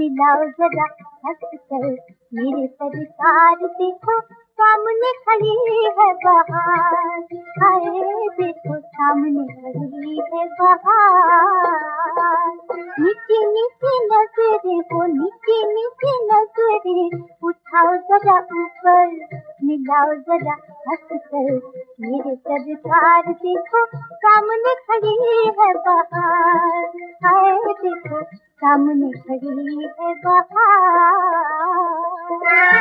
मिलाओ जरा हंस कर मेरे सरकार, देखो सामने खड़ी है बहार। हाय देखो सामने खड़ी है बहार। नीचे नीचे नजरे हो, नीचे नीचे नजरे उठाओ जरा ऊपर, मिलाओ जरा हंस कर मेरे सरकार, देखो सामने खड़ी है बहार। हाय देखो सामने खड़ी है बहार।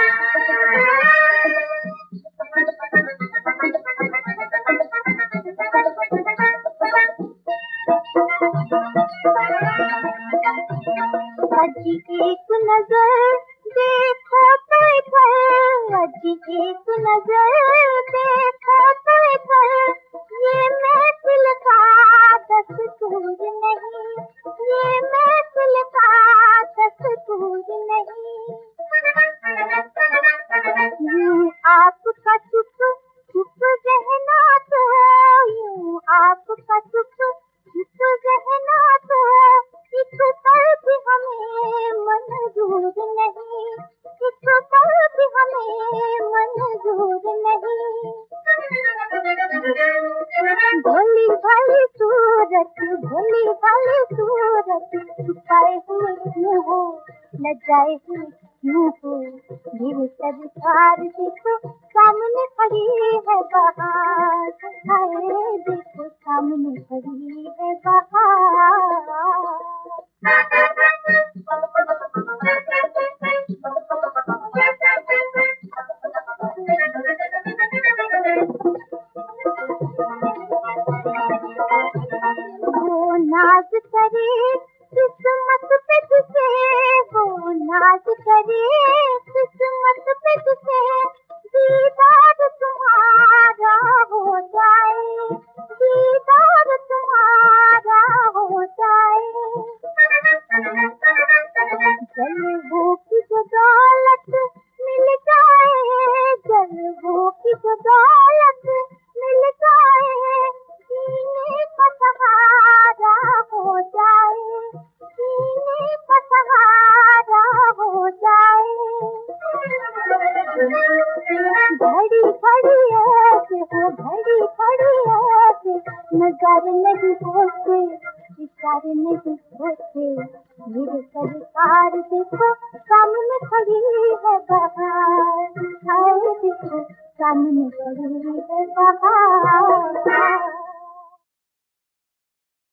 अजी एक नजर देखो तो इधर, अजी एक नजर देखो तो इधर, ये महफिल का दस्तूर नहीं, ये महफिल का दस्तूर नहीं। यूं आपका चुप चुप रहना तो, यूं आपका चुप चुप रहना तो इस पल भी हमें मंजूर नहीं, इस पल भी हमें मंजूर नहीं। भोली भाली सूरत, भोली भाली सूरत छुपाए हुए क्यों हो, लजाए हुए क्यों हो, मेरे सरकार देखो सामने खड़ी है बहार। हाय देखो सामने खड़ी है बहार। वो नाज करे किस्मत पे तुझे, वो नाज करे किस्मत पे तुझे, दीदार तुम्हारा हो जाए, दीदार तुम्हारा हो जाए। जलवों की जो दौलत मिल जाए, जलवों की जो दौलत मिल जाए, सीने का सहारा हो जाए, सीने का सहारा हो जाए। घड़ी घड़ी ऐसे हो, घड़ी घड़ी ऐसे नजारे नहीं होते, इशारे नहीं होते, मेरे सरकार देखो सामने खड़ी है बहार। हाय देखो सामने खड़ी है बहार।